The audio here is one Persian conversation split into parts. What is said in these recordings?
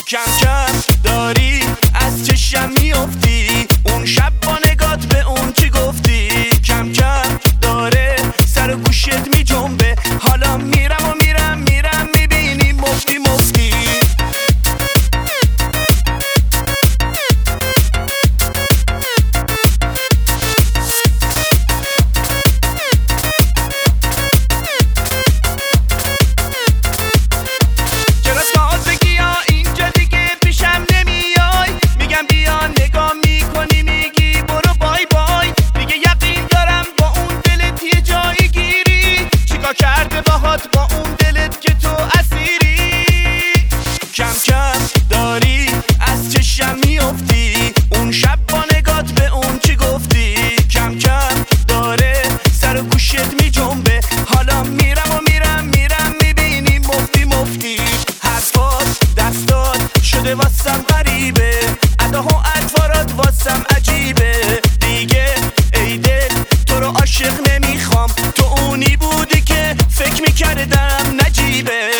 کم کم داری از چشم میافتی، اون شب با نگات به اون چی گفتی؟ کم کم داره سر گوشت می جنبه، حالا میرم و میرم میبینی مفتی مفتی. کرده باهات با اون دلت که تو اسیری؟ کم کم داری از چشم میافتی، اون شب با نگات به اون چی گفتی؟ کم کم داره سر گوشت می جنبه، حالا میرم و میرم میبینی مفتی مفتی. حرفات دستات شده واسم غریبه، ادا و اطوارات واسم عجیبه. دیگه ای دل تو رو عاشق نمیخوام، تو اونی بودی که فکر میکردم نجیبه.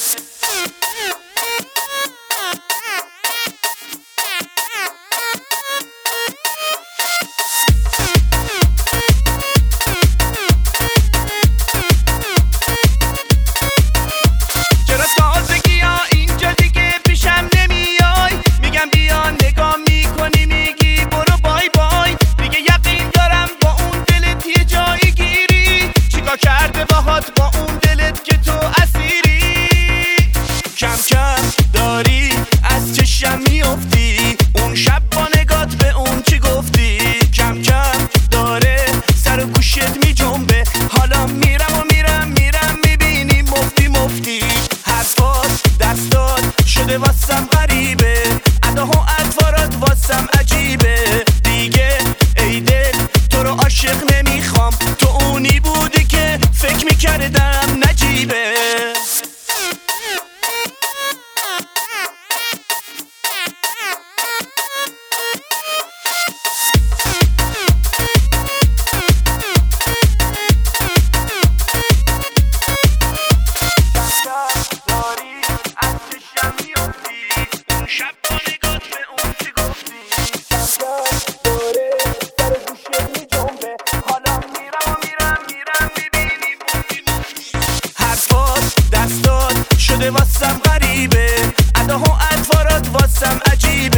چرا تازگی ها اینجا دیگه پیشم نمیای؟ میگم بیا نگاه میکنی میگی برو بای بای، دیگه یقین دارم با اون دلت یه جایی گیری. چیکار کرده باهات با اون دلت که تو اسیری؟ کم کم داری از چشم میافتی، اون شب با نگات به اون چی گفتی؟ کم کم داره سر گوشت می جنبه، حالا میرم و میرم میبینی مفتی مفتی. حرفات دستات شده واسم غریبه، ادا و اطوارات واسم عجیبه. دیگه ای دل تو رو عاشق نمیخوام، تو اونی بودی که فکر میکردم نجیبه. دستات شده واسم غریبه، ادا و اطوارات واسم عجیبه.